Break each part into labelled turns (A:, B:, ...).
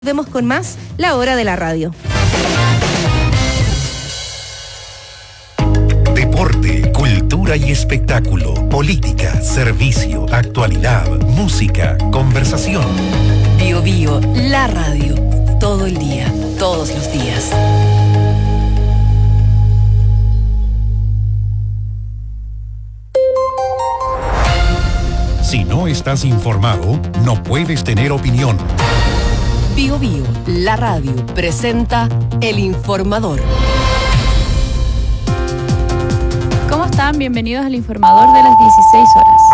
A: Vemos con más La Hora de la Radio.
B: Deporte, cultura y espectáculo, política, servicio, actualidad, música, conversación.
C: Bio Bio, la radio. Todo el día, todos los días.
B: Si no estás informado, no puedes tener opinión.
C: Bio Bio, la radio, presenta El Informador.
D: ¿Cómo están? Bienvenidos al Informador de las 16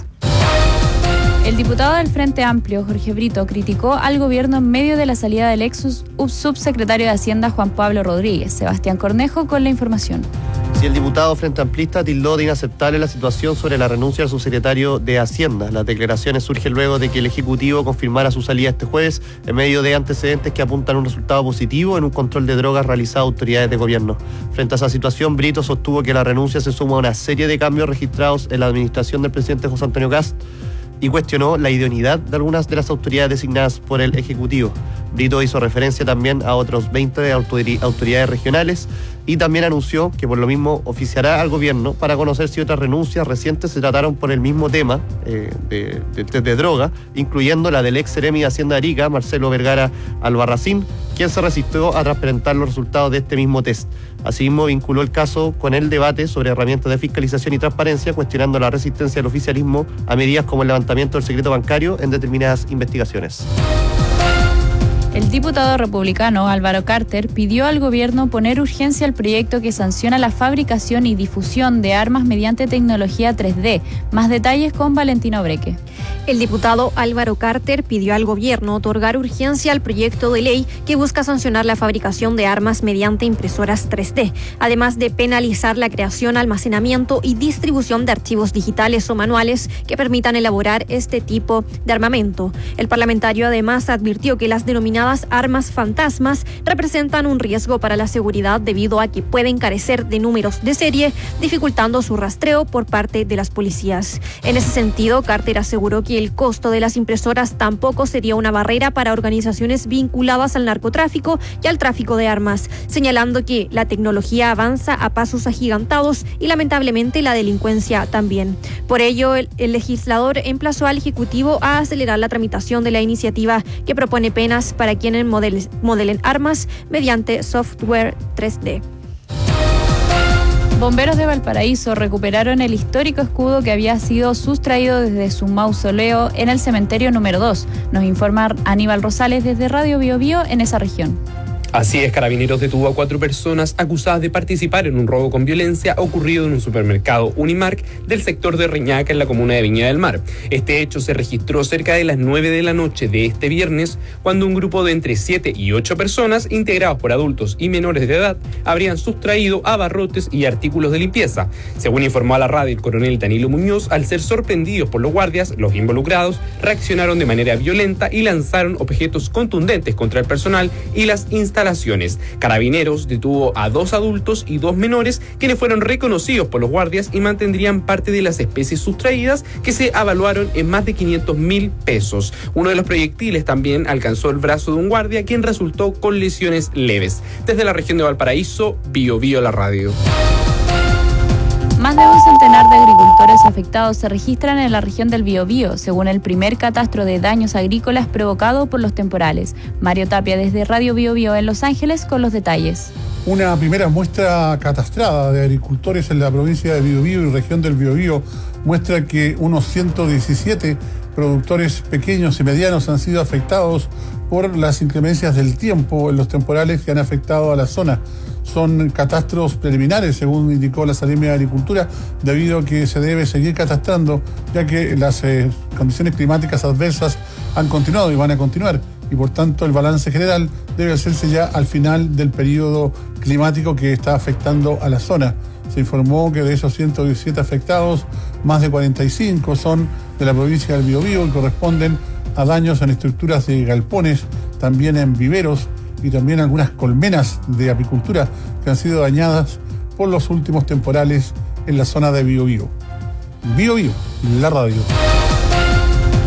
D: horas. El diputado del Frente Amplio, Jorge Brito, criticó al gobierno en medio de la salida del ex subsecretario de Hacienda, Juan Pablo Rodríguez. Sebastián Cornejo con la información.
E: Si el diputado Frente Amplista tildó de inaceptable la situación sobre la renuncia del subsecretario de Hacienda. Las declaraciones surgen luego de que el Ejecutivo confirmara su salida este jueves en medio de antecedentes que apuntan a un resultado positivo en un control de drogas realizado a autoridades de gobierno. Frente a esa situación, Brito sostuvo que la renuncia se suma a una serie de cambios registrados en la administración del presidente José Antonio Kast y cuestionó la idoneidad de algunas de las autoridades designadas por el Ejecutivo. Brito hizo referencia también a otros 20 autoridades regionales y también anunció que por lo mismo oficiará al gobierno para conocer si otras renuncias recientes se trataron por el mismo tema de droga, incluyendo la del ex seremi de Hacienda de Arica, Marcelo Vergara Albarracín, quien se resistió a transparentar los resultados de este mismo test. Asimismo, vinculó el caso con el debate sobre herramientas de fiscalización y transparencia, cuestionando la resistencia del oficialismo a medidas como el levantamiento del secreto bancario en determinadas investigaciones.
D: El diputado republicano Álvaro Carter pidió al gobierno poner urgencia al proyecto que sanciona la fabricación y difusión de armas mediante tecnología 3D. Más detalles con Valentino Breque.
F: El diputado Álvaro Carter pidió al gobierno otorgar urgencia al proyecto de ley que busca sancionar la fabricación de armas mediante impresoras 3D, además de penalizar la creación, almacenamiento y distribución de archivos digitales o manuales que permitan elaborar este tipo de armamento. El parlamentario además advirtió que las denominadas armas fantasmas representan un riesgo para la seguridad debido a que pueden carecer de números de serie, dificultando su rastreo por parte de las policías. En ese sentido, Carter aseguró que el costo de las impresoras tampoco sería una barrera para organizaciones vinculadas al narcotráfico y al tráfico de armas, señalando que la tecnología avanza a pasos agigantados y lamentablemente la delincuencia también. Por ello, el legislador emplazó al Ejecutivo a acelerar la tramitación de la iniciativa que propone penas para quienes modelen armas mediante software 3D.
D: Bomberos de Valparaíso recuperaron el histórico escudo que había sido sustraído desde su mausoleo en el cementerio número 2. Nos informa Aníbal Rosales desde Radio Bio Bio en esa región.
G: Así es, Carabineros detuvo a 4 personas acusadas de participar en un robo con violencia ocurrido en un supermercado Unimark del sector de Reñaca en la comuna de Viña del Mar. Este hecho se registró cerca de las 9 de la noche de este viernes, cuando un grupo de entre 7 y 8 personas, integrados por adultos y menores de edad, habrían sustraído abarrotes y artículos de limpieza. Según informó a la radio el coronel Danilo Muñoz, al ser sorprendidos por los guardias, los involucrados reaccionaron de manera violenta y lanzaron objetos contundentes contra el personal y las instalaciones. Carabineros detuvo a 2 adultos y 2 menores, quienes fueron reconocidos por los guardias y mantendrían parte de las especies sustraídas, que se evaluaron en más de 500.000 pesos. Uno de los proyectiles también alcanzó el brazo de un guardia, quien resultó con lesiones leves. Desde la región de Valparaíso, Bio Bio la radio.
D: Más de un centenar de agricultores afectados se registran en la región del Biobío, según el primer catastro de daños agrícolas provocado por los temporales. Mario Tapia desde Radio Bio Bio en Los Ángeles con los detalles.
H: Una primera muestra catastrada de agricultores en la provincia de Biobío y región del Biobío muestra que unos 117 productores pequeños y medianos han sido afectados por las inclemencias del tiempo en los temporales que han afectado a la zona. Son catastros preliminares, según indicó la Seremia de Agricultura, debido a que se debe seguir catastrando, ya que las condiciones climáticas adversas han continuado y van a continuar, y por tanto el balance general debe hacerse ya al final del periodo climático que está afectando a la zona. Se informó que de esos 117 afectados, más de 45 son de la provincia del Biobío y corresponden a daños en estructuras de galpones, también en viveros y también algunas colmenas de apicultura que han sido dañadas por los últimos temporales en la zona de Biobío. Bio Bio, la radio.
D: Un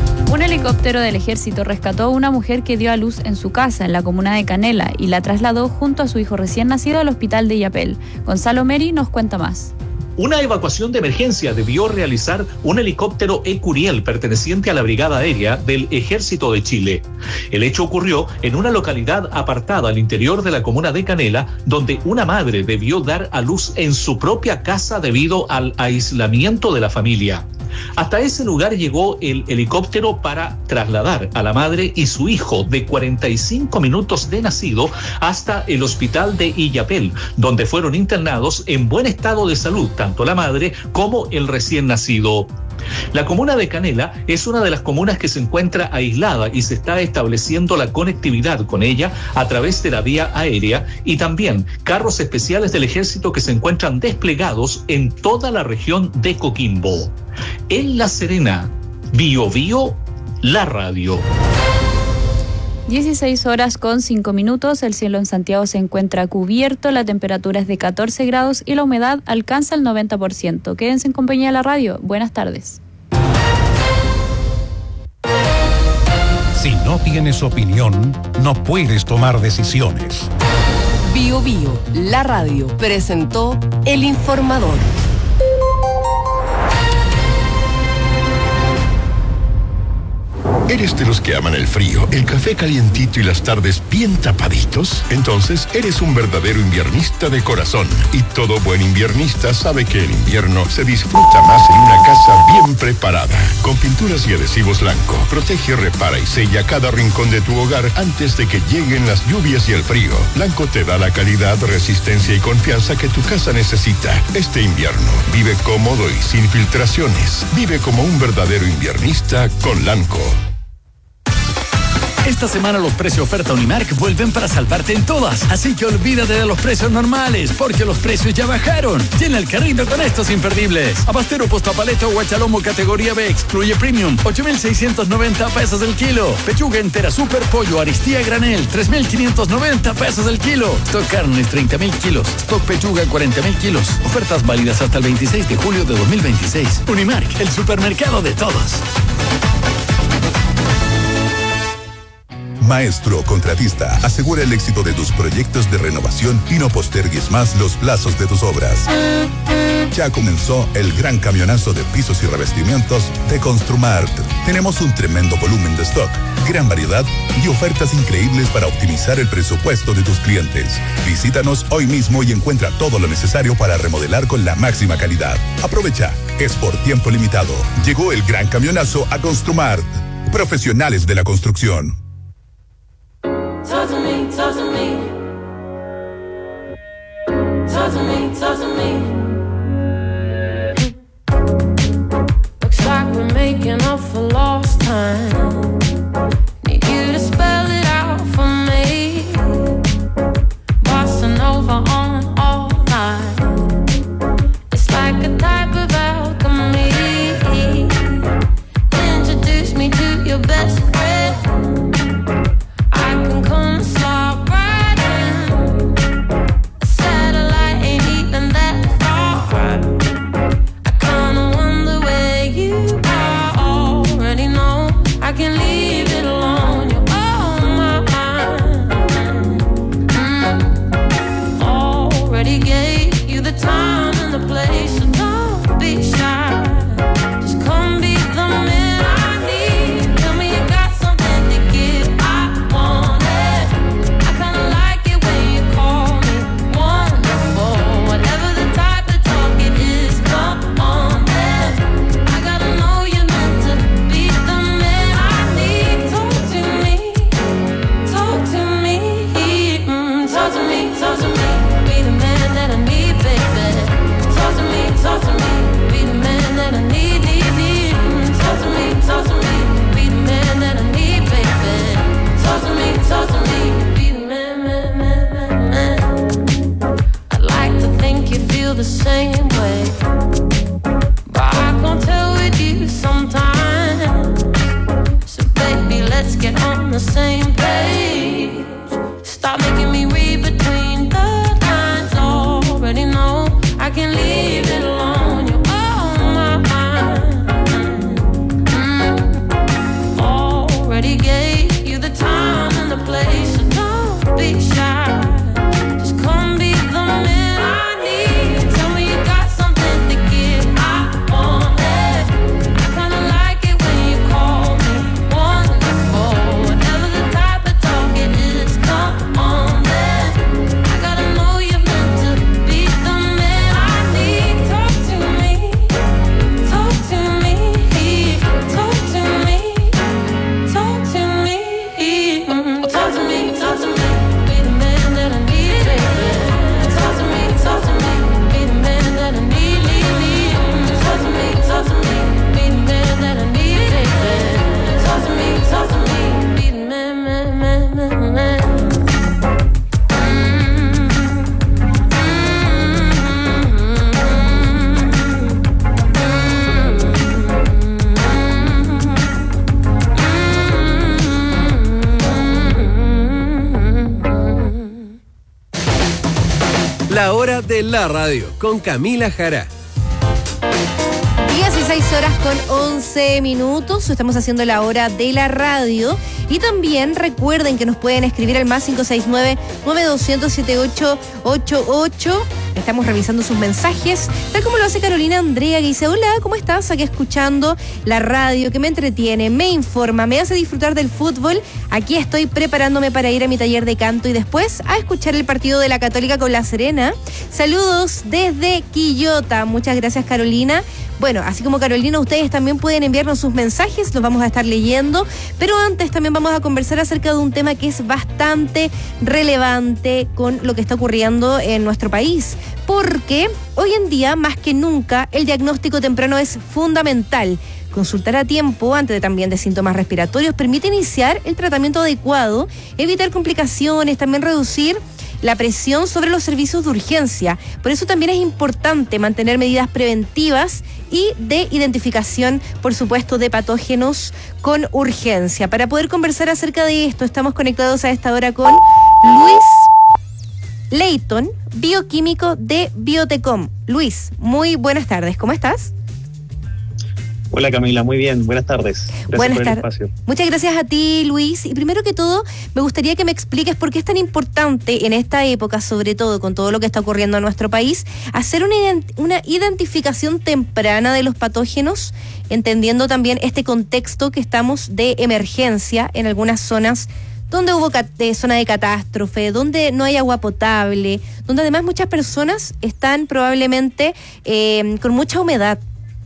D: helicóptero del ejército rescató a una mujer que dio a luz en su casa, en la comuna de Canela, y la trasladó junto a su hijo recién nacido al hospital de Illapel. Gonzalo Meri nos cuenta más.
I: Una evacuación de emergencia debió realizar un helicóptero Ecuriel perteneciente a la Brigada Aérea del Ejército de Chile. El hecho ocurrió en una localidad apartada al interior de la comuna de Canela, donde una madre debió dar a luz en su propia casa debido al aislamiento de la familia. Hasta ese lugar llegó el helicóptero para trasladar a la madre y su hijo de 45 minutos de nacido hasta el hospital de Illapel, donde fueron internados en buen estado de salud, tanto la madre como el recién nacido. La comuna de Canela es una de las comunas que se encuentra aislada y se está estableciendo la conectividad con ella a través de la vía aérea y también carros especiales del ejército que se encuentran desplegados en toda la región de Coquimbo. En La Serena, Biobío, la radio.
D: 16 horas con 5 minutos, el cielo en Santiago se encuentra cubierto, la temperatura es de 14 grados y la humedad alcanza el 90%. Quédense en compañía de la radio. Buenas tardes.
B: Si no tienes opinión, no puedes tomar decisiones.
C: Biobío, la radio, presentó El Informador.
J: ¿Eres de los que aman el frío, el café calientito y las tardes bien tapaditos? Entonces, eres un verdadero inviernista de corazón. Y todo buen inviernista sabe que el invierno se disfruta más en una casa bien preparada. Con pinturas y adhesivos Lanco, protege, repara y sella cada rincón de tu hogar antes de que lleguen las lluvias y el frío. Lanco te da la calidad, resistencia y confianza que tu casa necesita. Este invierno, vive cómodo y sin filtraciones. Vive como un verdadero inviernista con Lanco.
K: Esta semana los precios oferta Unimark vuelven para salvarte en todas. Así que olvídate de los precios normales, porque los precios ya bajaron. Llena el carrito con estos imperdibles. Abastero Postapaleto o Guachalomo categoría B excluye Premium, 8,690 pesos el kilo. Pechuga entera Super Pollo Aristía Granel, 3,590 pesos el kilo. Stock carnes, 30,000 kilos. Stock pechuga, 40,000 kilos. Ofertas válidas hasta el 26 de julio de 2026. Unimark, el supermercado de todos.
L: Maestro Contratista, asegura el éxito de tus proyectos de renovación y no postergues más los plazos de tus obras. Ya comenzó el gran camionazo de pisos y revestimientos de Construmart. Tenemos un tremendo volumen de stock, gran variedad y ofertas increíbles para optimizar el presupuesto de tus clientes. Visítanos hoy mismo y encuentra todo lo necesario para remodelar con la máxima calidad. Aprovecha, es por tiempo limitado. Llegó el gran camionazo a Construmart. Profesionales de la construcción.
M: Talk to me, talk to me. Talk to me, talk to me. Looks like we're making up for lost time. Need you to spell it out for me. Bossa Nova on all night. It's like a type of alchemy. Introduce me to your best friend. Come slide right in. A satellite ain't even that far. be shy. Just come be the man I need. Tell me you got something to give. I want it. I kinda like it when you call me wonderful. Whatever the type of talk it is, come on then. I gotta know you're meant to be the man I need. Talk to me, talk to me, talk to me, talk to me, talk to me, talk to me, be the man that I need. Talk to me, be the man that I need. Talk to me, be the man that I need. Talk to me, be the man.
N: La hora de la radio con Camila Jara.
A: 16 horas con 11 minutos. Estamos haciendo la hora de la radio. Y también recuerden que nos pueden escribir al más 569-9200-7888. Estamos revisando sus mensajes, tal como lo hace Carolina Andrea, que dice: hola, ¿cómo estás? Aquí escuchando la radio, que me entretiene, me informa, me hace disfrutar del fútbol. Aquí estoy preparándome para ir a mi taller de canto y después a escuchar el partido de la Católica con La Serena. Saludos desde Quillota. Muchas gracias, Carolina. Bueno, así como Carolina, ustedes también pueden enviarnos sus mensajes, los vamos a estar leyendo, pero antes también vamos a conversar acerca de un tema que es bastante relevante con lo que está ocurriendo en nuestro país, porque hoy en día, más que nunca, el diagnóstico temprano es fundamental. Consultar a tiempo, antes también de síntomas respiratorios, permite iniciar el tratamiento adecuado, evitar complicaciones, también reducir la presión sobre los servicios de urgencia. Por eso también es importante mantener medidas preventivas y de identificación, por supuesto, de patógenos con urgencia. Para poder conversar acerca de esto, estamos conectados a esta hora con Luis Leighton, bioquímico de Biotecom. Luis, muy buenas tardes, ¿cómo estás?
O: Hola Camila, muy bien, buenas tardes. Gracias
A: buenas
O: por el
A: tardes.
O: espacio.
A: Muchas gracias a ti, Luis. Y primero que todo, me gustaría que me expliques por qué es tan importante en esta época, sobre todo con todo lo que está ocurriendo en nuestro país, hacer una identificación temprana de los patógenos, entendiendo también este contexto que estamos de emergencia en algunas zonas donde hubo zona de catástrofe, donde no hay agua potable, donde además muchas personas están probablemente con mucha humedad.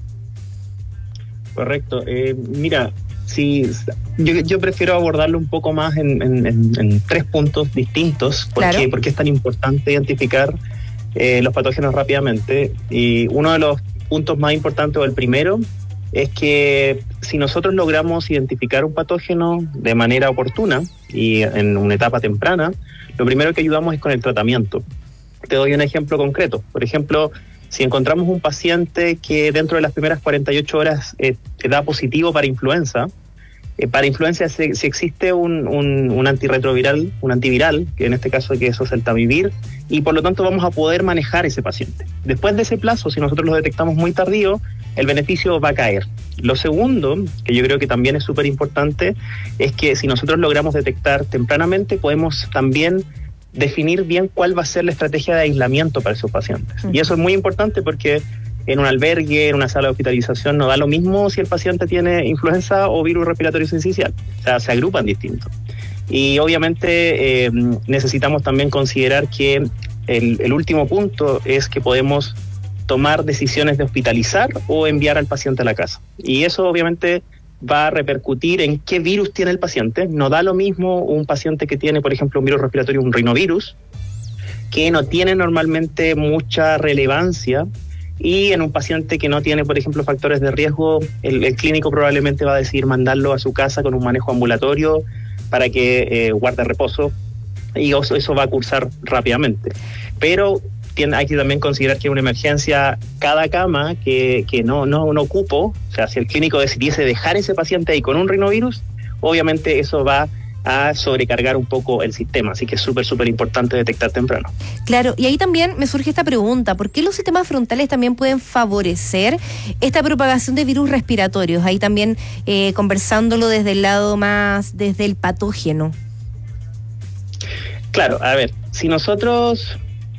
O: Correcto. Mira, sí, yo prefiero abordarlo un poco más en 3 puntos distintos.
A: Claro.
O: ¿Por qué es tan importante identificar los patógenos rápidamente? Y uno de los puntos más importantes, o el primero, es que si nosotros logramos identificar un patógeno de manera oportuna y en una etapa temprana, lo primero que ayudamos es con el tratamiento. Te doy un ejemplo concreto. Por ejemplo, si encontramos un paciente que dentro de las primeras 48 horas da positivo para influenza, si existe un antirretroviral, un antiviral, que en este caso que es oseltamivir, y por lo tanto vamos a poder manejar ese paciente. Después de ese plazo, si nosotros lo detectamos muy tardío, el beneficio va a caer. Lo segundo, que yo creo que también es súper importante, es que si nosotros logramos detectar tempranamente, podemos también definir bien cuál va a ser la estrategia de aislamiento para esos pacientes. Y eso es muy importante porque en un albergue, en una sala de hospitalización, no da lo mismo si el paciente tiene influenza o virus respiratorio sincicial. O sea, se agrupan distintos. Y obviamente necesitamos también considerar que el último punto es que podemos tomar decisiones de hospitalizar o enviar al paciente a la casa. Y eso obviamente va a repercutir en qué virus tiene el paciente. No da lo mismo un paciente que tiene, por ejemplo, un virus respiratorio, un rinovirus, que no tiene normalmente mucha relevancia, y en un paciente que no tiene, por ejemplo, factores de riesgo, el clínico probablemente va a decidir mandarlo a su casa con un manejo ambulatorio para que guarde reposo, y eso va a cursar rápidamente. Pero hay que también considerar que en una emergencia, cada cama que no ocupo, o sea, si el clínico decidiese dejar ese paciente ahí con un rinovirus, obviamente eso va a sobrecargar un poco el sistema, así que es súper importante detectar temprano.
A: Claro, y ahí también me surge esta pregunta: ¿por qué los sistemas frontales también pueden favorecer esta propagación de virus respiratorios? Ahí también conversándolo desde el lado más, desde el patógeno.
O: Claro, a ver, si nosotros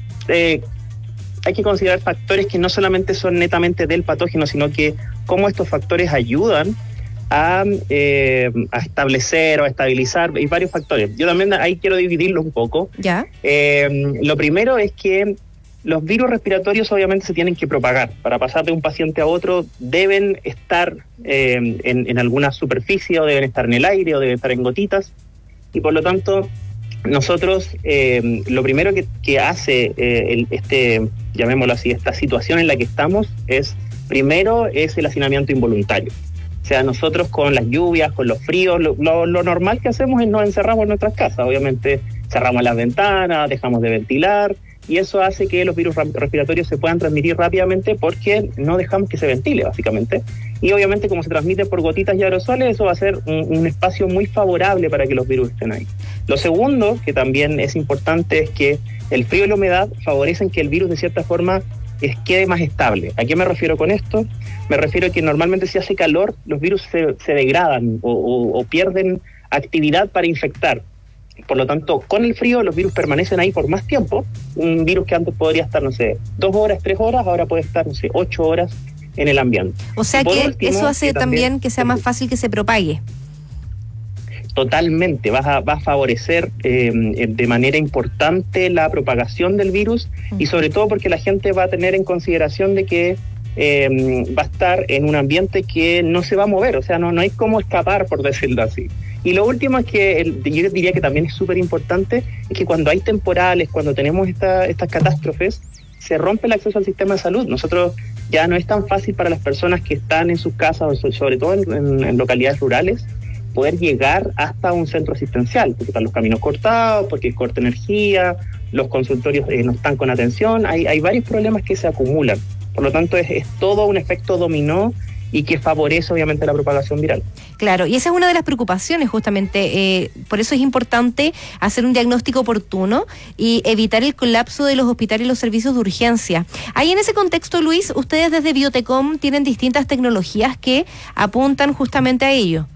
O: hay que considerar factores que no solamente son netamente del patógeno, sino que cómo estos factores ayudan a establecer o a estabilizar, hay varios factores. Yo también ahí quiero dividirlo un poco.
A: ¿Ya?
O: Lo primero es que los virus respiratorios obviamente se tienen que propagar. Para pasar de un paciente a otro deben estar en alguna superficie, o deben estar en el aire, o deben estar en gotitas, y por lo tanto nosotros lo primero que hace llamémoslo así, esta situación en la que estamos primero es el hacinamiento involuntario. O sea, nosotros con las lluvias, con los fríos, lo normal que hacemos es nos encerramos en nuestras casas. Obviamente cerramos las ventanas, dejamos de ventilar, y eso hace que los virus respiratorios se puedan transmitir rápidamente porque no dejamos que se ventile, básicamente. Y obviamente como se transmite por gotitas y aerosoles, eso va a ser un espacio muy favorable para que los virus estén ahí. Lo segundo, que también es importante, es que el frío y la humedad favorecen que el virus de cierta forma quede más estable. ¿A qué me refiero con esto? Me refiero a que normalmente si hace calor, los virus se degradan o pierden actividad para infectar. Por lo tanto, con el frío los virus permanecen ahí por más tiempo. Un virus que antes podría estar, 2 horas, 3 horas, ahora puede estar, 8 horas en el ambiente.
A: O sea que último, eso hace también que sea más fácil que se propague.
O: Totalmente, va a favorecer de manera importante la propagación del virus, y sobre todo porque la gente va a tener en consideración de que va a estar en un ambiente que no se va a mover, o sea, no hay cómo escapar, por decirlo así. Y lo último es que yo diría que también es súper importante, es que cuando hay temporales, cuando tenemos estas catástrofes, se rompe el acceso al sistema de salud. Nosotros ya no es tan fácil para las personas que están en sus casas, sobre todo en localidades rurales, poder llegar hasta un centro asistencial, porque están los caminos cortados, porque hay corta energía, los consultorios no están con atención, hay varios problemas que se acumulan. Por lo tanto, es todo un efecto dominó y que favorece obviamente la propagación viral.
A: Claro, y esa es una de las preocupaciones justamente, por eso es importante hacer un diagnóstico oportuno y evitar el colapso de los hospitales y los servicios de urgencia. Ahí en ese contexto, Luis, ustedes desde Biotecom tienen distintas tecnologías que apuntan justamente a ello.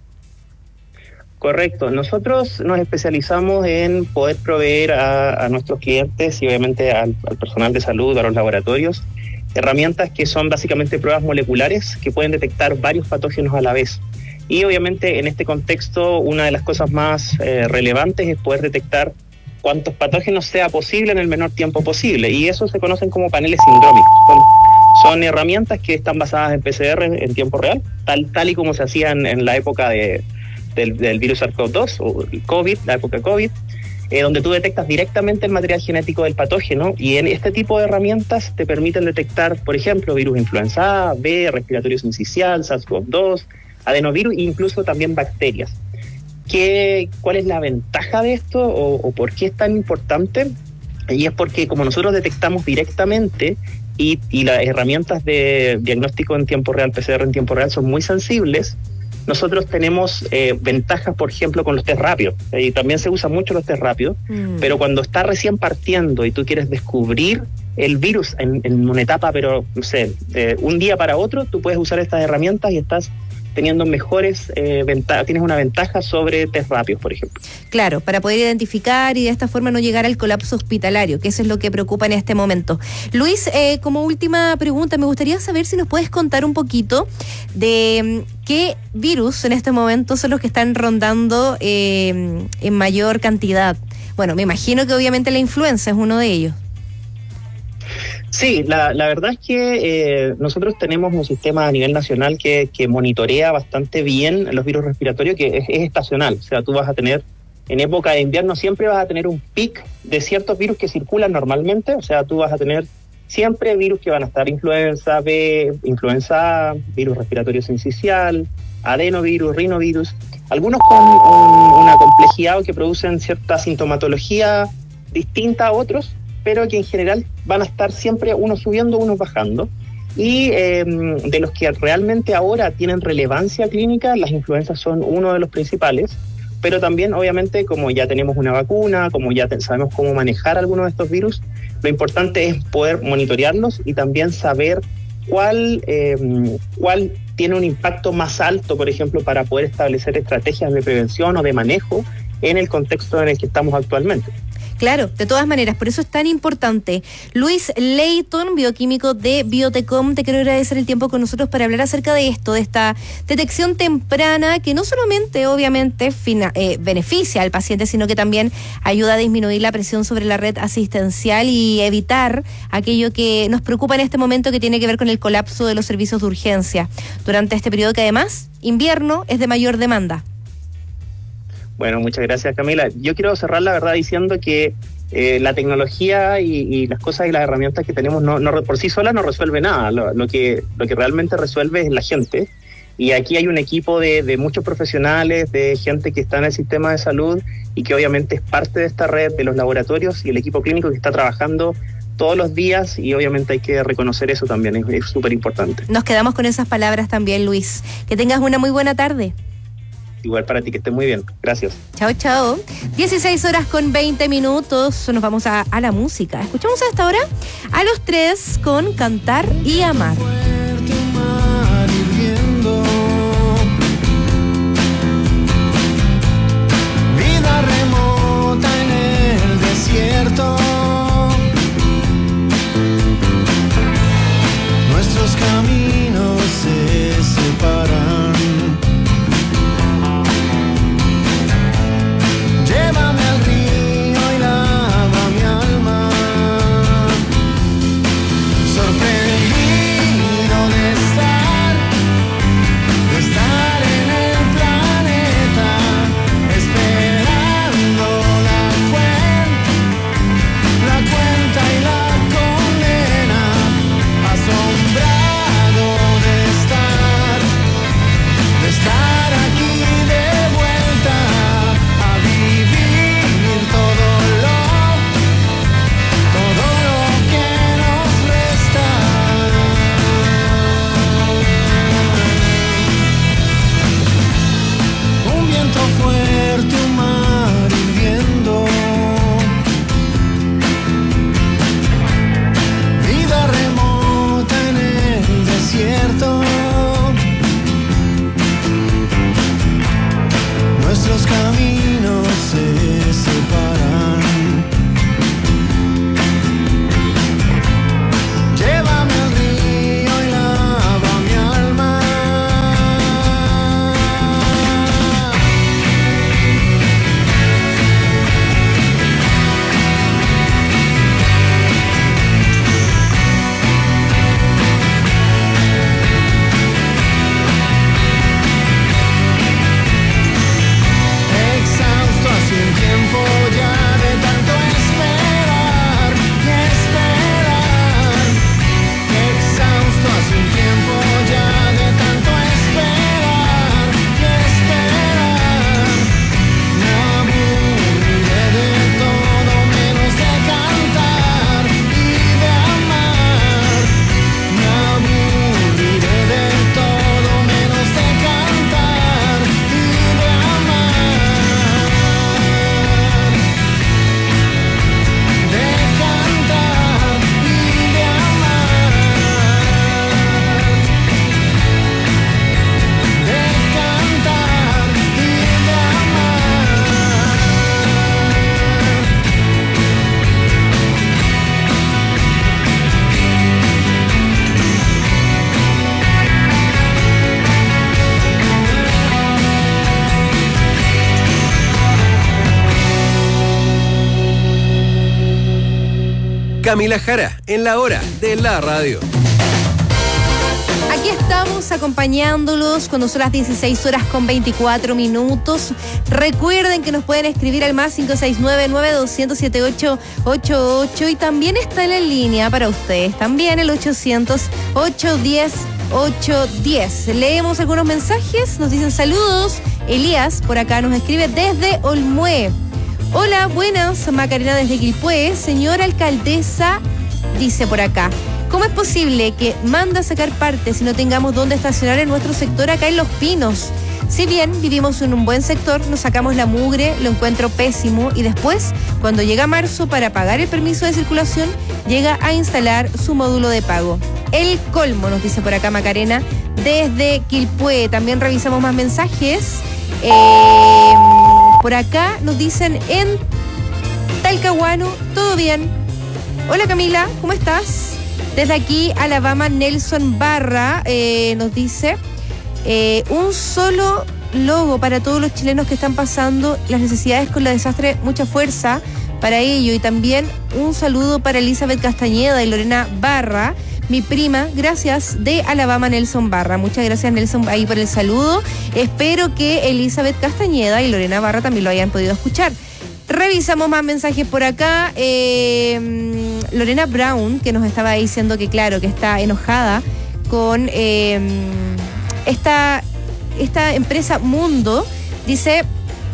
O: Correcto, nosotros nos especializamos en poder proveer a nuestros clientes y obviamente al personal de salud, a los laboratorios, herramientas que son básicamente pruebas moleculares que pueden detectar varios patógenos a la vez. Y obviamente en este contexto una de las cosas más relevantes es poder detectar cuántos patógenos sea posible en el menor tiempo posible, y eso se conocen como paneles sindrómicos. Son herramientas que están basadas en PCR en tiempo real, tal y como se hacía en la época del virus SARS-CoV-2 o el COVID, la época COVID, donde tú detectas directamente el material genético del patógeno, y en este tipo de herramientas te permiten detectar, por ejemplo, virus influenza A, B, respiratorio sincicial, SARS-CoV-2, adenovirus e incluso también bacterias. ¿Cuál es la ventaja de esto o por qué es tan importante? Y es porque como nosotros detectamos directamente y las herramientas de diagnóstico en tiempo real, PCR en tiempo real, son muy sensibles, nosotros tenemos ventajas, por ejemplo, con los test rápidos. Y también se usan mucho los test rápidos, pero cuando está recién partiendo y tú quieres descubrir el virus en una etapa, pero no sé, un día para otro, tú puedes usar estas herramientas y estás teniendo mejores ventajas, tienes una ventaja sobre test rápidos, por ejemplo.
A: Claro, para poder identificar y de esta forma no llegar al colapso hospitalario, que eso es lo que preocupa en este momento. Luis, como última pregunta, me gustaría saber si nos puedes contar un poquito de qué virus en este momento son los que están rondando en mayor cantidad. Bueno, me imagino que obviamente la influenza es uno de ellos.
O: Sí, la verdad es que nosotros tenemos un sistema a nivel nacional que monitorea bastante bien los virus respiratorios, que es estacional. O sea, tú vas a tener, en época de invierno siempre vas a tener un pic de ciertos virus que circulan normalmente. O sea, tú vas a tener siempre virus que van a estar influenza B, influenza A, virus respiratorio sincicial, adenovirus, rinovirus, algunos con una complejidad o que producen cierta sintomatología distinta a otros, pero que en general van a estar siempre unos subiendo, unos bajando. Y de los que realmente ahora tienen relevancia clínica, las influencias son uno de los principales, pero también obviamente como ya tenemos una vacuna, como ya sabemos cómo manejar algunos de estos virus, lo importante es poder monitorearlos y también saber cuál tiene un impacto más alto, por ejemplo, para poder establecer estrategias de prevención o de manejo en el contexto en el que estamos actualmente.
A: Claro, de todas maneras, por eso es tan importante. Luis Leighton, bioquímico de Biotecom, te quiero agradecer el tiempo con nosotros para hablar acerca de esto, de esta detección temprana que no solamente, obviamente, beneficia al paciente, sino que también ayuda a disminuir la presión sobre la red asistencial y evitar aquello que nos preocupa en este momento, que tiene que ver con el colapso de los servicios de urgencia durante este periodo que además, invierno, es de mayor demanda.
O: Bueno, muchas gracias, Camila. Yo quiero cerrar la verdad diciendo que la tecnología y las cosas y las herramientas que tenemos por sí solas no resuelve nada. Lo que realmente resuelve es la gente. Y aquí hay un equipo de muchos profesionales, de gente que está en el sistema de salud y que obviamente es parte de esta red de los laboratorios y el equipo clínico que está trabajando todos los días, y obviamente hay que reconocer eso también, es súper importante.
A: Nos quedamos con esas palabras también, Luis. Que tengas una muy buena tarde.
O: Igual para ti, que estés muy bien. Gracias.
A: Chao, chao. 16:20. Nos vamos a la música. Escuchamos a esta hora a Los Tres con Cantar y Amar.
P: Vida remota en el desierto. Nuestros caminos se separan. Llévame al río y lava mi alma. Sorprendido de estar en el planeta, esperando la cuenta y la condena. Asombrado de estar aquí de vuelta, a vivir todo lo que nos resta. Un viento fuerte, un mar hirviendo. Vida remota en el desierto. Nuestros caminos se separan. Llévame al río y lava mi alma. Exhausto hace un tiempo ya de tanto esperar y esperar. Exhausto hace un tiempo ya de tanto esperar y esperar. Me aburriré de todo menos de cantar y de amar. Me aburriré de todo menos de cantar y de amar. De cantar y de amar. De cantar y de
N: Camila Jara, en la hora de la radio.
A: Aquí estamos acompañándolos cuando son las 16:24. Recuerden que nos pueden escribir al más 569-9200-7888 y también está en la línea para ustedes, también el 800-810-810. Leemos algunos mensajes, nos dicen saludos. Elías por acá nos escribe desde Olmué. Hola, buenas, Macarena desde Quilpué. Señora alcaldesa, dice por acá, ¿cómo es posible que manda a sacar partes si no tengamos dónde estacionar en nuestro sector acá en Los Pinos? Si bien vivimos en un buen sector, nos sacamos la mugre, lo encuentro pésimo y después, cuando llega marzo para pagar el permiso de circulación, llega a instalar su módulo de pago. El colmo, nos dice por acá Macarena desde Quilpué. También revisamos más mensajes. Por acá nos dicen en Talcahuano, todo bien. Hola Camila, ¿cómo estás? Desde aquí, Alabama, Nelson Barra nos dice, un solo logo para todos los chilenos que están pasando las necesidades con la desastre, mucha fuerza para ello. Y también un saludo para Elizabeth Castañeda y Lorena Barra, mi prima, gracias, de Alabama, Nelson Barra. Muchas gracias, Nelson, ahí por el saludo. Espero que Elizabeth Castañeda y Lorena Barra también lo hayan podido escuchar. Revisamos más mensajes por acá. Lorena Brown, que nos estaba diciendo que claro, que está enojada con esta empresa Mundo. Dice,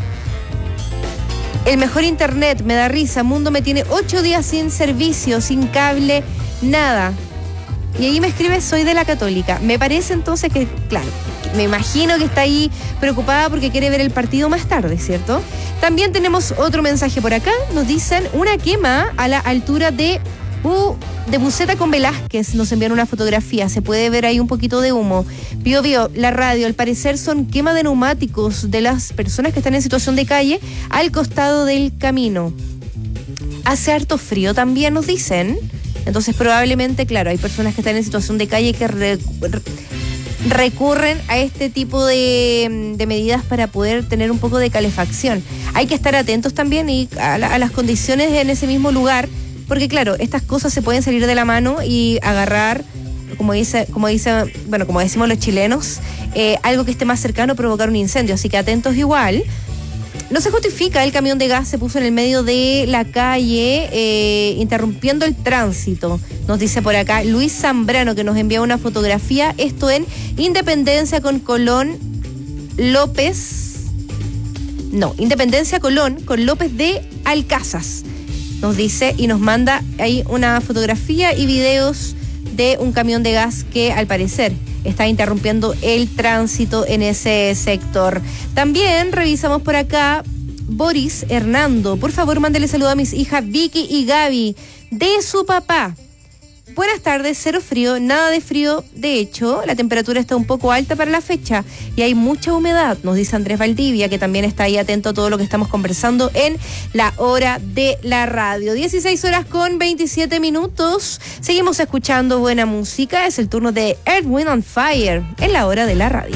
A: el mejor internet, me da risa. Mundo me tiene 8 días sin servicio, sin cable, nada. Y ahí me escribe, soy de la Católica. Me parece entonces que, claro, me imagino que está ahí preocupada porque quiere ver el partido más tarde, ¿cierto? También tenemos otro mensaje por acá. Nos dicen una quema a la altura de Buceta con Velázquez. Nos envían una fotografía. Se puede ver ahí un poquito de humo. Bio, la radio, al parecer son quema de neumáticos de las personas que están en situación de calle al costado del camino. Hace harto frío también, nos dicen. Entonces probablemente, claro, hay personas que están en situación de calle que recurren a este tipo de medidas para poder tener un poco de calefacción. Hay que estar atentos también y a las condiciones en ese mismo lugar, porque claro, estas cosas se pueden salir de la mano y agarrar, como decimos los chilenos, algo que esté más cercano, provocar un incendio. Así que atentos igual. No se justifica, el camión de gas se puso en el medio de la calle, interrumpiendo el tránsito. Nos dice por acá Luis Zambrano, que nos envía una fotografía. Esto en Independencia con Colón López. No, Independencia Colón con López de Alcázas. Nos dice y nos manda ahí una fotografía y videos de un camión de gas que al parecer está interrumpiendo el tránsito en ese sector. También revisamos por acá Boris Hernando. Por favor, mándele saludo a mis hijas Vicky y Gaby de su papá. Buenas tardes, cero frío, nada de frío. De hecho, la temperatura está un poco alta para la fecha y hay mucha humedad, nos dice Andrés Valdivia, que también está ahí atento a todo lo que estamos conversando en la hora de la radio. 16:27. Seguimos escuchando buena música. Es el turno de Earth, Wind and Fire en la hora de la radio.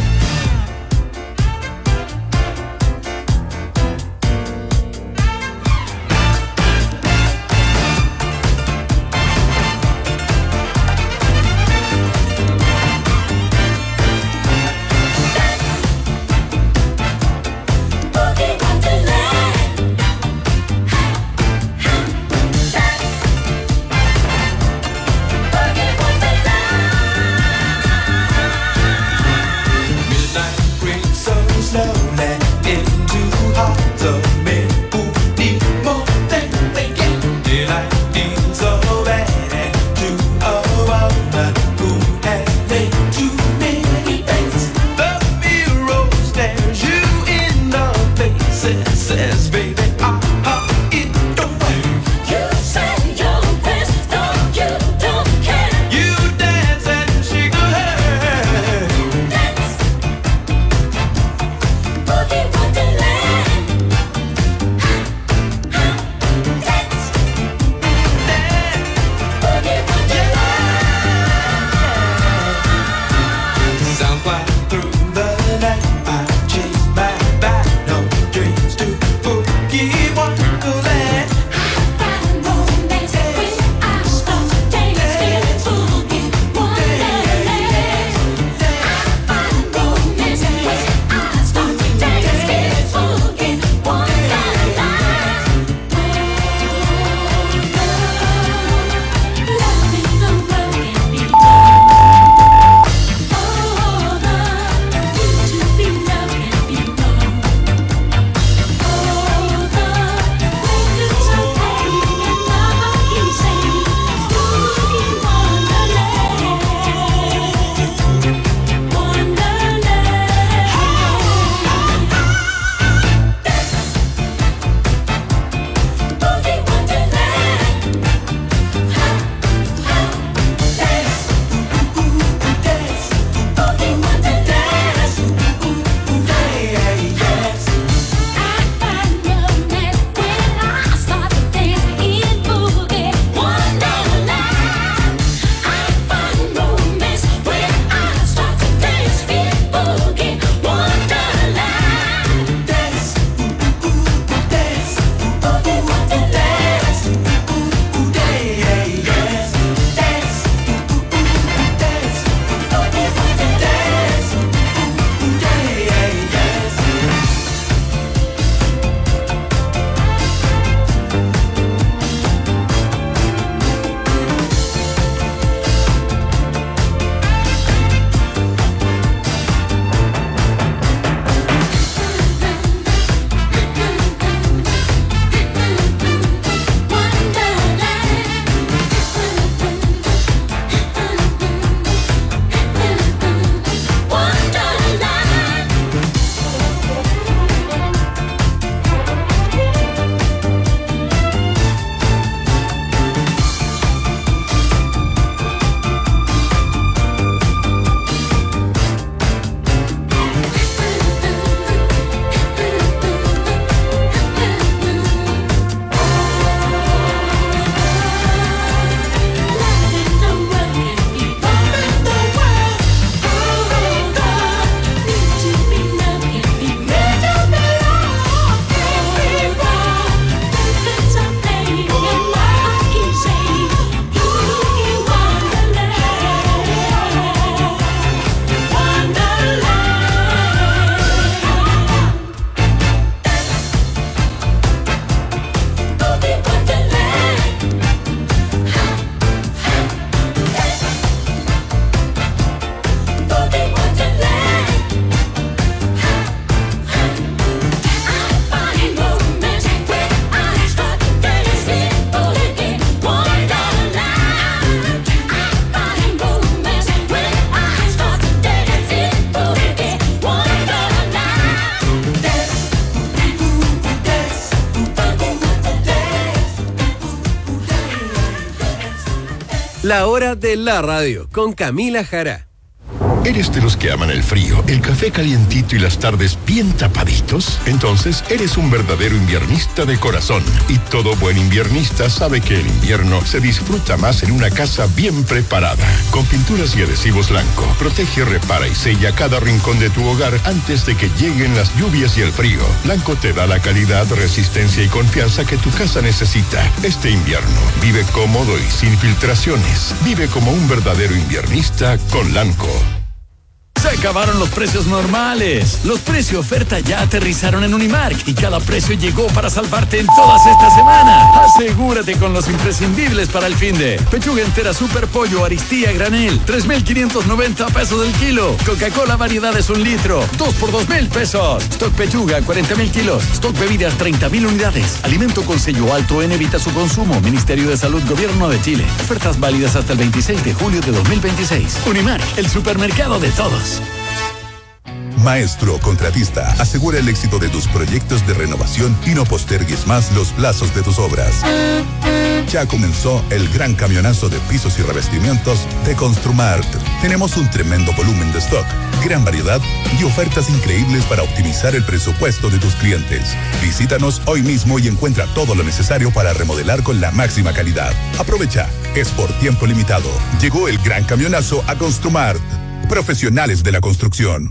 N: La hora de la radio con Camila Jara.
J: ¿Eres de los que aman el frío, el café calientito y las tardes bien tapaditos? Entonces eres un verdadero inviernista de corazón. Y todo buen inviernista sabe que el invierno se disfruta más en una casa bien preparada. Con pinturas y adhesivos Lanco, protege, repara y sella cada rincón de tu hogar antes de que lleguen las lluvias y el frío. Lanco te da la calidad, resistencia y confianza que tu casa necesita. Este invierno, vive cómodo y sin filtraciones. Vive como un verdadero inviernista con Lanco.
K: Se acabaron los precios normales. Los precios oferta ya aterrizaron en Unimark y cada precio llegó para salvarte en todas esta semana. Asegúrate con los imprescindibles para el finde. Pechuga entera Super Pollo Aristía granel, 3,590 pesos el kilo. Coca-Cola variedades 1 litro, 2 por 2,000 pesos. Stock pechuga 40,000 kilos. Stock bebidas 30,000 unidades. Alimento con sello alto en evita su consumo. Ministerio de Salud, Gobierno de Chile. Ofertas válidas hasta el 26 de julio de 2026. Unimark, el supermercado de todos.
L: Maestro contratista, asegura el éxito de tus proyectos de renovación y no postergues más los plazos de tus obras. Ya comenzó el gran camionazo de pisos y revestimientos de Construmart. Tenemos un tremendo volumen de stock, gran variedad y ofertas increíbles para optimizar el presupuesto de tus clientes. Visítanos hoy mismo y encuentra todo lo necesario para remodelar con la máxima calidad. Aprovecha, es por tiempo limitado. Llegó el gran camionazo a Construmart. Profesionales de la construcción.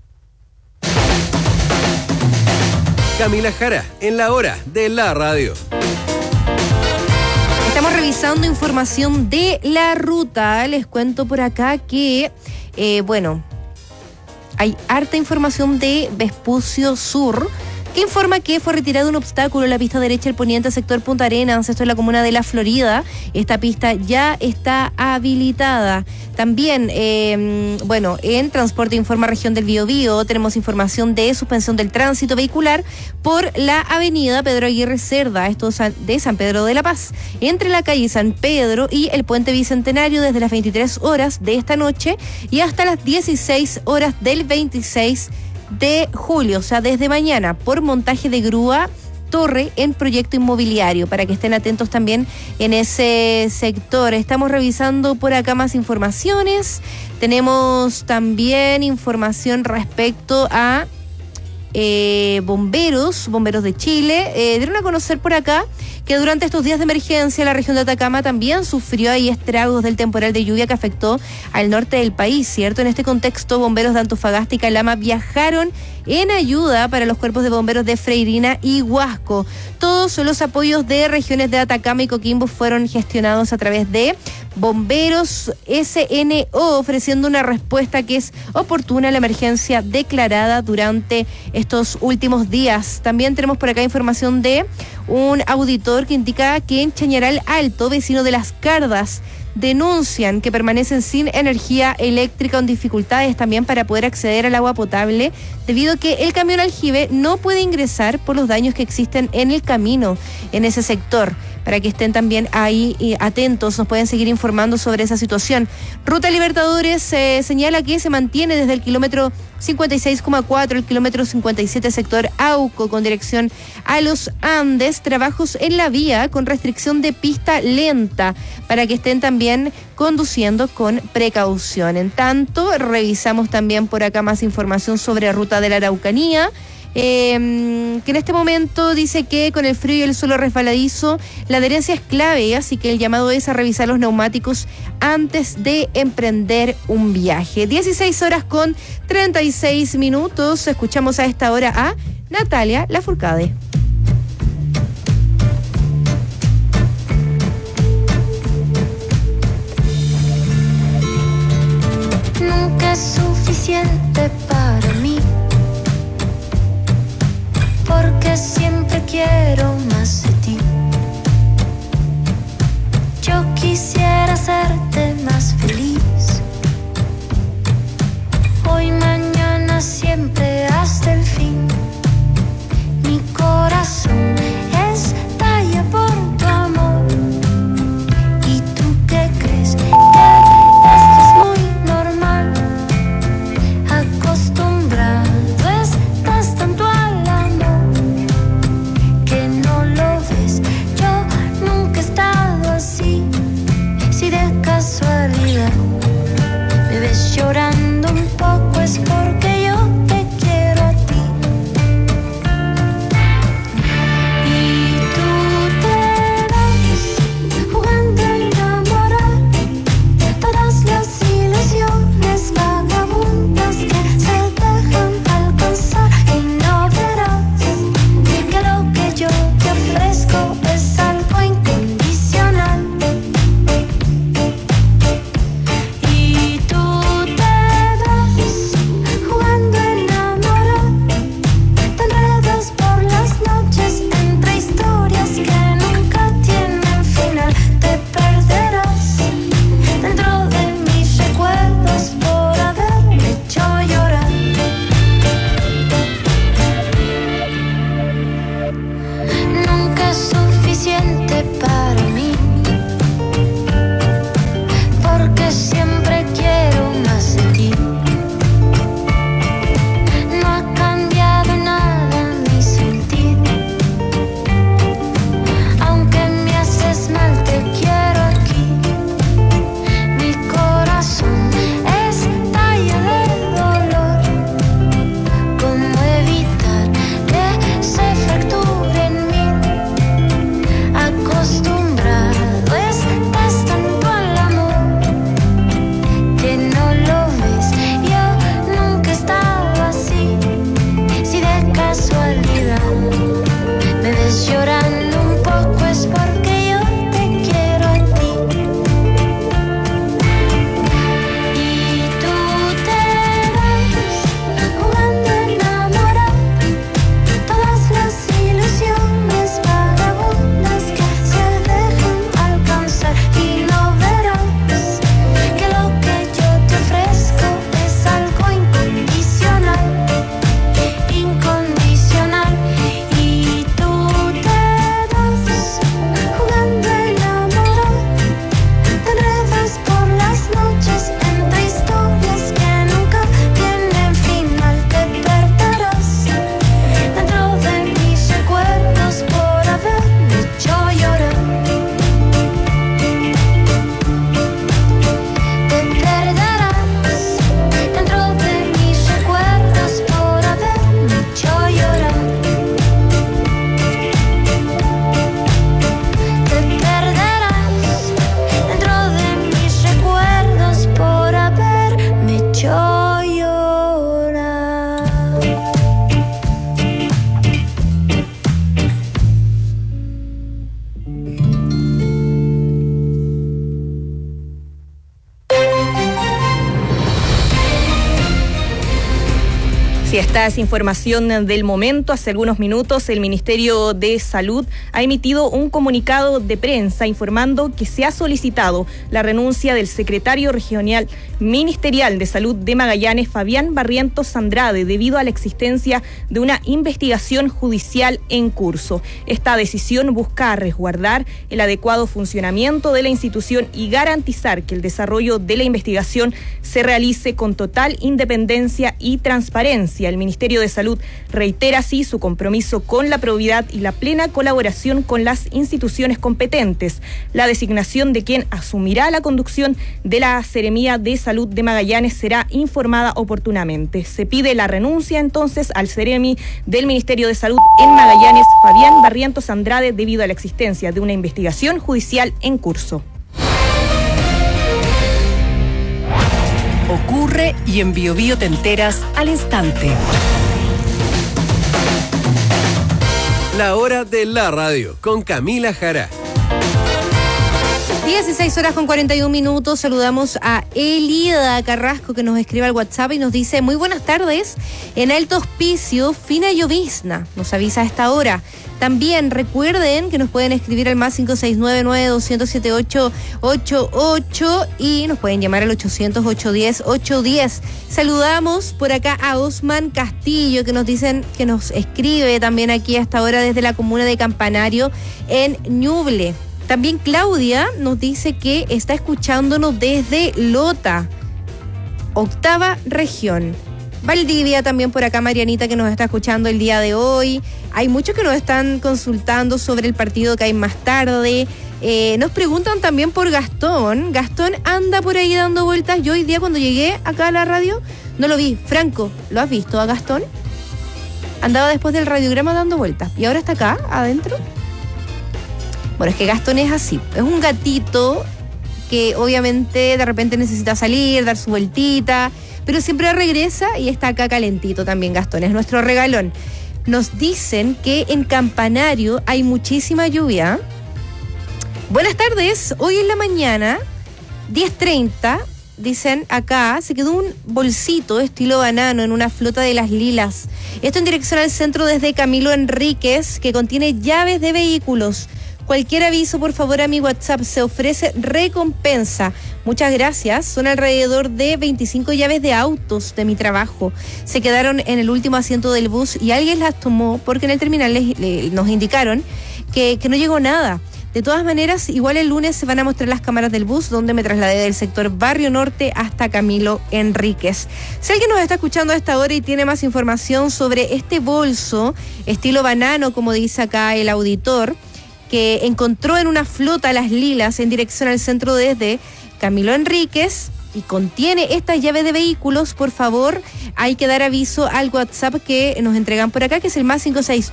N: Camila Jara, en la hora de la radio.
A: Estamos revisando información de la ruta. Les cuento por acá que, hay harta información de Vespucio Sur, que informa que fue retirado un obstáculo en la pista derecha del poniente sector Punta Arenas, esto es la comuna de La Florida. Esta pista ya está habilitada. También, en Transporte Informa Región del Biobío tenemos información de suspensión del tránsito vehicular por la avenida Pedro Aguirre Cerda, esto de San Pedro de la Paz, entre la calle San Pedro y el Puente Bicentenario desde las 23 horas de esta noche y hasta las 16 horas del 26 de julio, o sea, desde mañana, por montaje de grúa torre en proyecto inmobiliario, para que estén atentos también en ese sector. Estamos revisando por acá más informaciones. Tenemos también información respecto a bomberos de Chile. Dieron a conocer por acá que durante estos días de emergencia la región de Atacama también sufrió ahí estragos del temporal de lluvia que afectó al norte del país, ¿cierto? En este contexto, bomberos de Antofagasta y Calama viajaron en ayuda para los cuerpos de bomberos de Freirina y Huasco. Todos los apoyos de regiones de Atacama y Coquimbo fueron gestionados a través de Bomberos SNO, ofreciendo una respuesta que es oportuna a la emergencia declarada durante estos últimos días. También tenemos por acá información de un auditor que indica que en Chañaral Alto, vecino de Las Cardas, denuncian que permanecen sin energía eléctrica con dificultades también para poder acceder al agua potable debido a que el camión aljibe no puede ingresar por los daños que existen en el camino en ese sector. Para que estén también ahí atentos, nos pueden seguir informando sobre esa situación. Ruta Libertadores señala que se mantiene desde el kilómetro 56,4 al kilómetro 57 sector Auco con dirección a los Andes, trabajos en la vía con restricción de pista lenta para que estén también conduciendo con precaución. En tanto, revisamos también por acá más información sobre Ruta de la Araucanía, que en este momento dice que con el frío y el suelo resbaladizo la adherencia es clave, así que el llamado es a revisar los neumáticos antes de emprender un viaje. 16 horas con 36 minutos, escuchamos a esta hora a Natalia Lafourcade.
Q: Nunca es suficiente para mí, porque siempre quiero más de ti. Yo quisiera hacerte más feliz, hoy, mañana, siempre hasta el fin. Mi corazón
R: Esta es información del momento. Hace algunos minutos el Ministerio de Salud ha emitido un comunicado de prensa informando que se ha solicitado la renuncia del secretario regional ministerial de Salud de Magallanes, Fabián Barrientos Andrade, debido a la existencia de una investigación judicial en curso. Esta decisión busca resguardar el adecuado funcionamiento de la institución y garantizar que el desarrollo de la investigación se realice con total independencia y transparencia. El Ministerio de Salud reitera así su compromiso con la probidad y la plena colaboración con las instituciones competentes. La designación de quien asumirá la conducción de la Seremía de Salud de Magallanes será informada oportunamente. Se pide la renuncia entonces al Seremi del Ministerio de Salud en Magallanes, Fabián Barrientos Andrade, debido a la existencia de una investigación judicial en curso.
C: Ocurre y en Bio Bio te enteras al instante.
N: La hora de la radio con Camila Jara.
A: 16 horas con 41 minutos. Saludamos a Elida Carrasco, que nos escribe al WhatsApp y nos dice: muy buenas tardes, en Alto Hospicio, fina llovizna, nos avisa a esta hora. También recuerden que nos pueden escribir al más 569-9207-888 y nos pueden llamar al 800-810-810. Saludamos por acá a Osman Castillo, que nos dicen que nos escribe también aquí a esta hora desde la comuna de Campanario en Ñuble. También Claudia nos dice que está escuchándonos desde Lota, octava región. Valdivia también por acá, Marianita, que nos está escuchando el día de hoy. Hay muchos que nos están consultando sobre el partido que hay más tarde. Nos preguntan también por Gastón. Gastón anda por ahí dando vueltas. Yo hoy día cuando llegué acá a la radio no lo vi. Franco, ¿lo has visto a Gastón? Andaba después del radiograma dando vueltas y ahora está acá adentro. Bueno, es que Gastón es así. Es un gatito que obviamente de repente necesita salir, dar su vueltita, pero siempre regresa y está acá calentito también. Gastón es nuestro regalón. Nos dicen que en Campanario hay muchísima lluvia. Buenas tardes, hoy en la mañana, 10:30, dicen acá, se quedó un bolsito estilo banano en una flota de Las Lilas. Esto en dirección al centro desde Camilo Enríquez, que contiene llaves de vehículos. Cualquier aviso, por favor, a mi WhatsApp. Se ofrece recompensa. Muchas gracias. Son alrededor de 25 llaves de autos de mi trabajo. Se quedaron en el último asiento del bus y alguien las tomó porque en el terminal nos indicaron que no llegó nada. De todas maneras, igual el lunes se van a mostrar las cámaras del bus donde me trasladé del sector Barrio Norte hasta Camilo Enríquez. Si alguien nos está escuchando a esta hora y tiene más información sobre este bolso, estilo banano, como dice acá el auditor, que encontró en una flota Las Lilas en dirección al centro desde Camilo Enríquez y contiene estas llaves de vehículos, por favor, hay que dar aviso al WhatsApp que nos entregan por acá, que es el más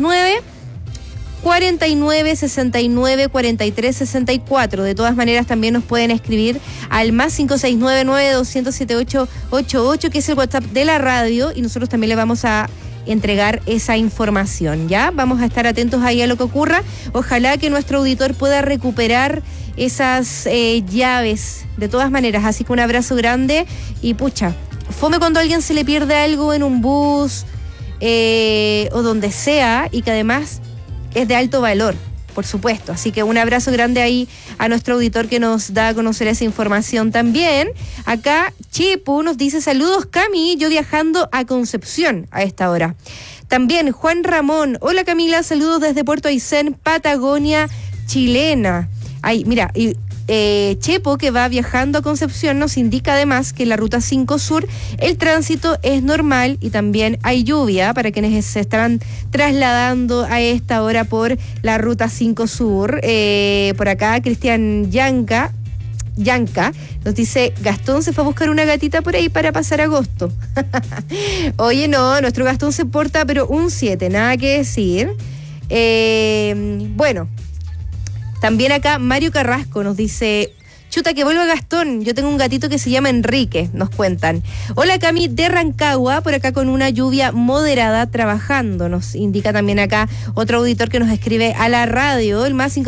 A: 569-49-69-43-64. De todas maneras, también nos pueden escribir al más 569-9207-888, que es el WhatsApp de la radio, y nosotros también le vamos a entregar esa información, ¿ya? Vamos a estar atentos ahí a lo que ocurra. Ojalá que nuestro auditor pueda recuperar esas llaves, de todas maneras. Así que un abrazo grande y pucha, fome cuando a alguien se le pierde algo en un bus o donde sea, y que además es de alto valor, por supuesto. Así que un abrazo grande ahí a nuestro auditor que nos da a conocer esa información. También acá Chepo nos dice: saludos Cami, yo viajando a Concepción a esta hora. También Juan Ramón: hola Camila, saludos desde Puerto Aysén, Patagonia chilena. Ay, mira, y Chepo, que va viajando a Concepción, nos indica además que en la ruta 5 Sur el tránsito es normal y también hay lluvia para quienes se están trasladando a esta hora por la ruta 5 Sur. Por acá Cristian Yanca nos dice: Gastón se fue a buscar una gatita por ahí para pasar agosto. Oye, no, nuestro Gastón se porta pero un 7, nada que decir. Bueno, también acá Mario Carrasco nos dice: chuta, que vuelva Gastón, yo tengo un gatito que se llama Enrique, nos cuentan. Hola Cami, de Rancagua, por acá con una lluvia moderada trabajando, nos indica también acá otro auditor que nos escribe a la radio, el más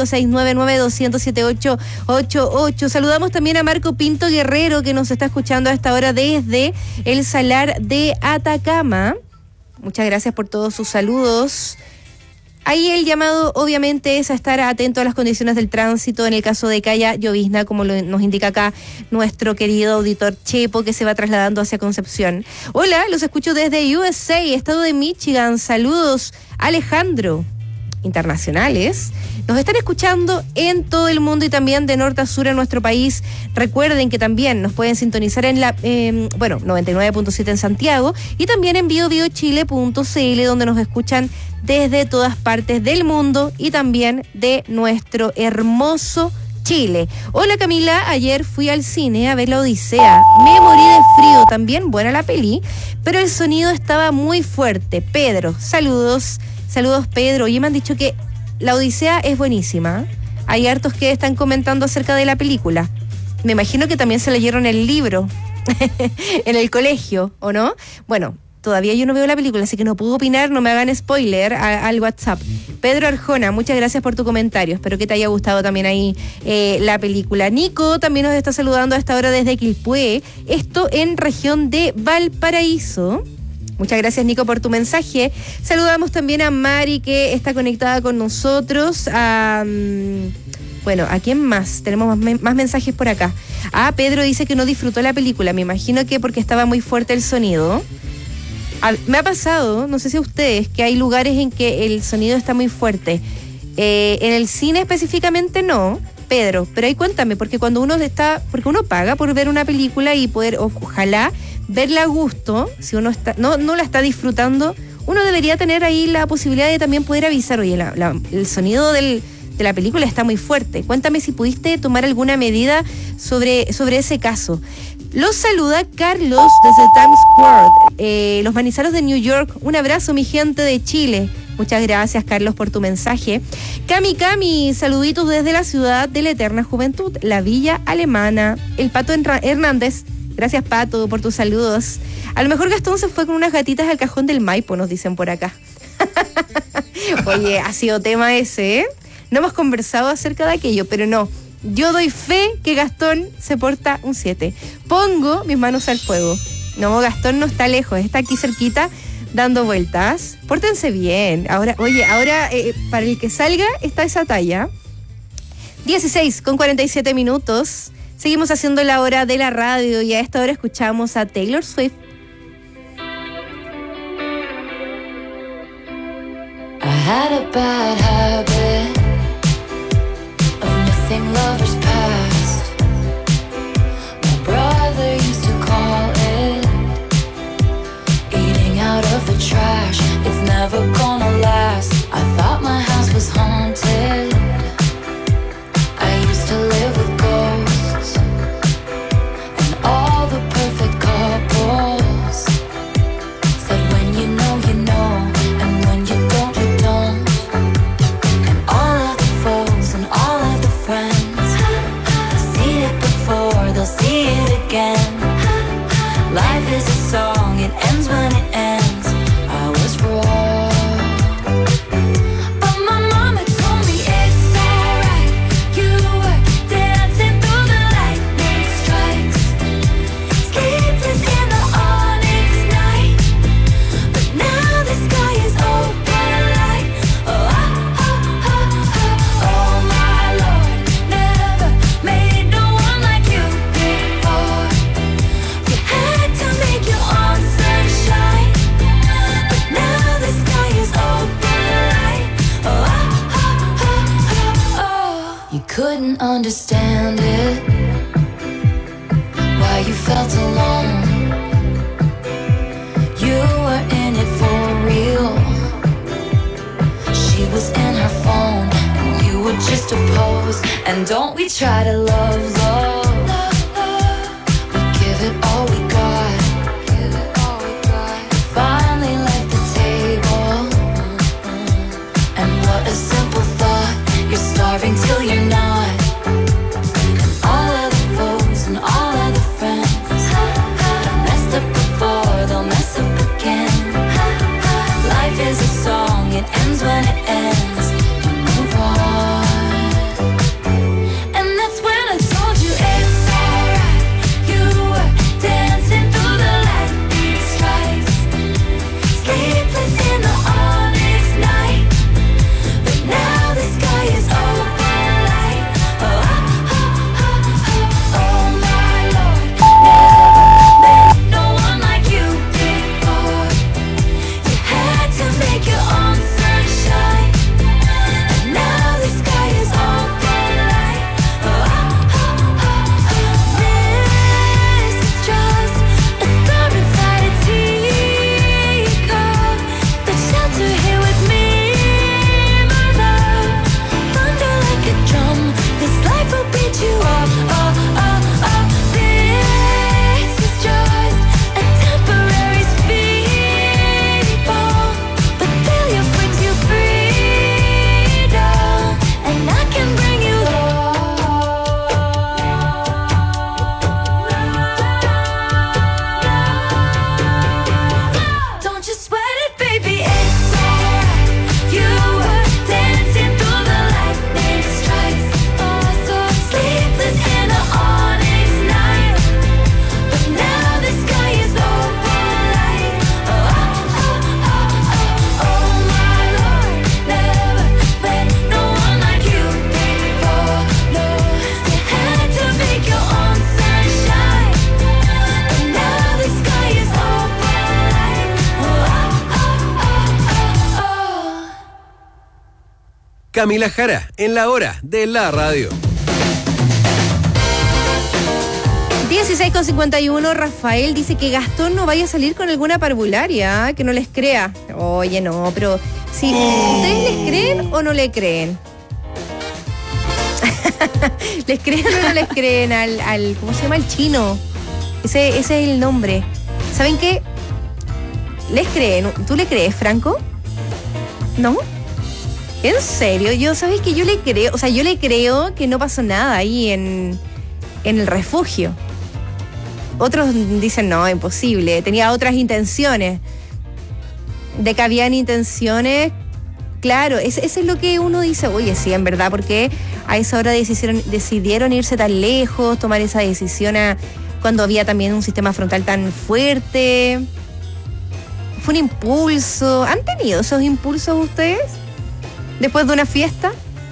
A: 569-9207-888. Saludamos también a Marco Pinto Guerrero, que nos está escuchando a esta hora desde el Salar de Atacama. Muchas gracias por todos sus saludos. Ahí el llamado obviamente es a estar atento a las condiciones del tránsito en el caso de que haya llovizna, como nos indica acá nuestro querido auditor Chepo, que se va trasladando hacia Concepción. Hola, los escucho desde USA, estado de Michigan. Saludos, Alejandro. Internacionales. Nos están escuchando en todo el mundo y también de norte a sur en nuestro país. Recuerden que también nos pueden sintonizar en la 99.7 en Santiago y también en biobiochile.cl, donde nos escuchan desde todas partes del mundo y también de nuestro hermoso Chile. Hola Camila, ayer fui al cine a ver La Odisea. Me morí de frío, también buena la peli, pero el sonido estaba muy fuerte. Pedro, saludos Pedro. Oye, me han dicho que La Odisea es buenísima. Hay hartos que están comentando acerca de la película. Me imagino que también se leyeron el libro en el colegio, ¿o no? Bueno, todavía yo no veo la película, así que no puedo opinar, no me hagan spoiler al WhatsApp. Pedro Arjona, muchas gracias por tu comentario. Espero que te haya gustado también ahí la película. Nico también nos está saludando a esta hora desde Quilpué, esto en región de Valparaíso. Muchas gracias, Nico, por tu mensaje. Saludamos también a Mari, que está conectada con nosotros. ¿A quién más? Tenemos más mensajes por acá. Pedro dice que no disfrutó la película. Me imagino que porque estaba muy fuerte el sonido. Me ha pasado, no sé si a ustedes, que hay lugares en que el sonido está muy fuerte. En el cine específicamente no, Pedro, pero ahí cuéntame, porque cuando uno paga por ver una película y poder, ojalá, verla a gusto, si uno no la está disfrutando, uno debería tener ahí la posibilidad de también poder avisar, oye, el sonido de la película está muy fuerte. Cuéntame si pudiste tomar alguna medida sobre ese caso. Los saluda Carlos desde Times Square, los Manizaros de New York. Un abrazo, mi gente de Chile. Muchas gracias, Carlos, por tu mensaje. Cami, saluditos desde la ciudad de la eterna juventud, la Villa Alemana. El Pato Hernández. Gracias, Pato, por tus saludos. A lo mejor Gastón se fue con unas gatitas al cajón del Maipo, nos dicen por acá. Oye, ha sido tema ese, ¿eh? No hemos conversado acerca de aquello, pero no. Yo doy fe que Gastón se porta un 7. Pongo mis manos al fuego. No, Gastón no está lejos, está aquí cerquita dando vueltas. Pórtense bien. Ahora, para el que salga está esa talla. 16:47. Seguimos haciendo la hora de la radio y a esta hora escuchamos a Taylor Swift.
Q: I had a bad habit of missing lovers past. My brother used to call it eating out of the trash. It's never gonna last. I thought my house was haunted. I used to live with ghosts and all the perfect couples said when you know, and when you don't, you don't. And all of the foes and all of the friends have seen it before, they'll see it again. Life is a song, it ends when it ends. I was wrong. Couldn't understand it, why you felt alone. You were in it for real. She was in her phone and you were just a pose. And don't we try to love, we give it all we got. Finally left the table, and what a simple thought. You're starving till you're not. And all of the foes and all of the friends have messed up before, they'll mess up again. Life is a song, it ends when it ends. You move on. And that's when I told you it's alright. You were dead.
N: Camila Jara, en la hora de la radio.
A: 16:51, Rafael dice que Gastón no vaya a salir con alguna parvularia, que no les crea. Oye, no, pero si ¿ustedes les creen o no le creen? ¿Les creen o no les creen al ¿cómo se llama? El chino. Ese es el nombre. ¿Saben qué? ¿Les creen? ¿Tú le crees, Franco? ¿No? ¿En serio? ¿Sabes que yo le creo? O sea, yo le creo que no pasó nada ahí en el refugio. Otros dicen, no, imposible, tenía otras intenciones. De que habían intenciones, claro, eso es lo que uno dice, oye, sí, en verdad, porque a esa hora decidieron irse tan lejos, tomar esa decisión cuando había también un sistema frontal tan fuerte. Fue un impulso. ¿Han tenido esos impulsos ustedes? Después de una fiesta.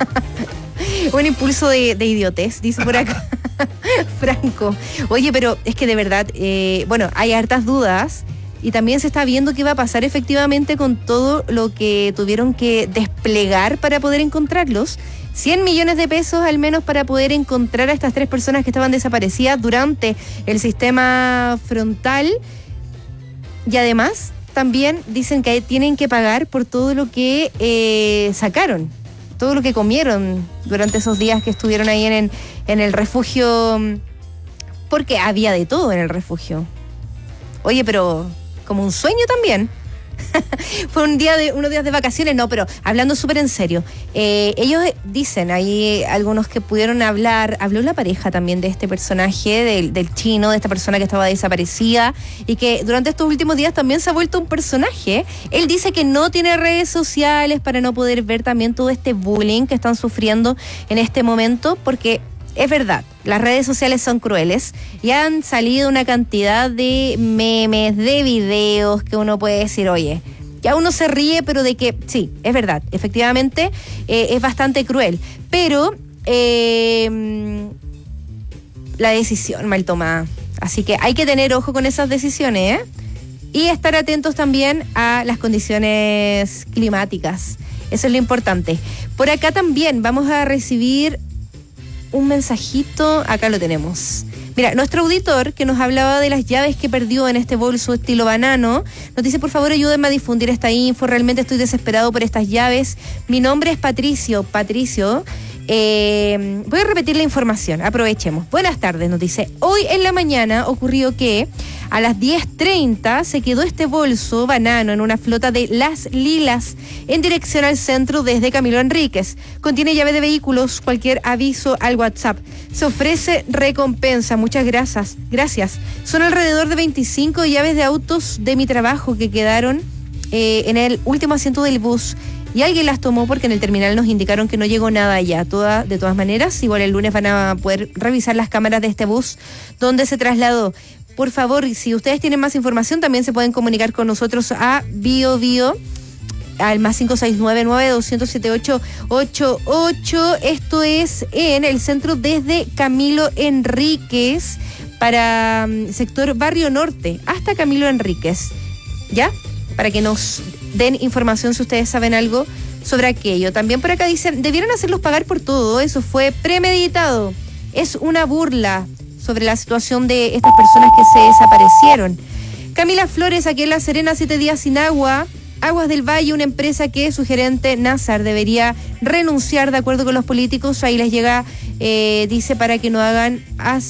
A: Un impulso de idiotez, dice por acá. Franco. Oye, pero es que de verdad, bueno, hay hartas dudas y también se está viendo qué va a pasar efectivamente con todo lo que tuvieron que desplegar para poder encontrarlos. 100 millones de pesos al menos para poder encontrar a estas 3 personas que estaban desaparecidas durante el sistema frontal. Y además también dicen que tienen que pagar por todo lo que sacaron, todo lo que comieron durante esos días que estuvieron ahí en el refugio, porque había de todo en el refugio. Oye, pero como un sueño también. Fue unos días de vacaciones, no, pero hablando súper en serio. Ellos dicen, ahí algunos que pudieron hablar, habló la pareja también de este personaje, del chino, de esta persona que estaba desaparecida y que durante estos últimos días también se ha vuelto un personaje. Él dice que no tiene redes sociales para no poder ver también todo este bullying que están sufriendo en este momento, porque es verdad, las redes sociales son crueles y han salido una cantidad de memes, de videos que uno puede decir, oye, ya uno se ríe, pero de que sí, es verdad, efectivamente es bastante cruel, pero la decisión mal tomada. Así que hay que tener ojo con esas decisiones, ¿eh? Y estar atentos también a las condiciones climáticas. Eso es lo importante. Por acá también vamos a recibir un mensajito, acá lo tenemos. Mira, nuestro auditor que nos hablaba de las llaves que perdió en este bolso estilo banano, nos dice, por favor, ayúdenme a difundir esta info, realmente estoy desesperado por estas llaves. Mi nombre es Patricio. Voy a repetir la información, aprovechemos. Buenas tardes, nos dice, hoy en la mañana ocurrió que a las 10:30 se quedó este bolso banano en una flota de Las Lilas en dirección al centro desde Camilo Enríquez. Contiene llave de vehículos, cualquier aviso al WhatsApp. Se ofrece recompensa, muchas gracias. Son alrededor de 25 llaves de autos de mi trabajo que quedaron en el último asiento del bus. Y alguien las tomó porque en el terminal nos indicaron que no llegó nada allá. De todas maneras, igual el lunes van a poder revisar las cámaras de este bus donde se trasladó. Por favor, si ustedes tienen más información, también se pueden comunicar con nosotros a BioBio al más 569-900-7888. Esto es en el centro desde Camilo Enríquez para sector Barrio Norte hasta Camilo Enríquez. ¿Ya? Para que nos den información si ustedes saben algo sobre aquello. También por acá dicen, debieron hacerlos pagar por todo, eso fue premeditado. Es una burla sobre la situación de estas personas que se desaparecieron. Camila Flores, aquí en La Serena, 7 días sin agua. Aguas del Valle, una empresa que su gerente Nazar debería renunciar de acuerdo con los políticos. Ahí les llega, dice, para que no hagan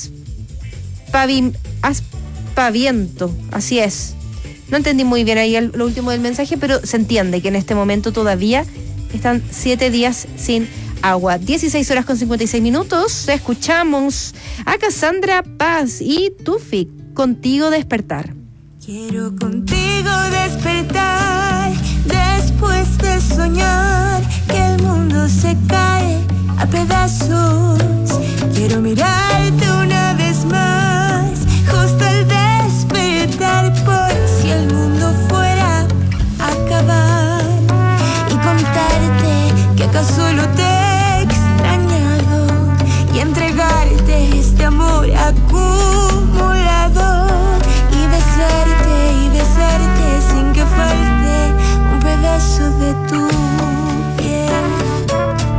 A: aspaviento. Así es. No entendí muy bien ahí lo último del mensaje, pero se entiende que en este momento todavía están 7 días sin agua. 16:56. Escuchamos a Cassandra Paz y Tufik, Contigo Despertar.
P: Quiero contigo despertar después de soñar que el mundo se cae a pedazos. Quiero mirarte una vez más, justo al despertar, por si el mundo fuera a acabar, y contarte que acaso lo te he extrañado y entregarte este amor acumulado. Y besarte sin que falte un pedazo de tu piel.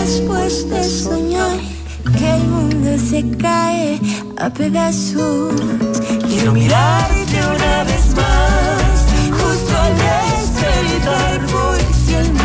P: después de soñar que el mundo se cae a pedazos. Quiero mirarte una vez más, justo al despertar voy si el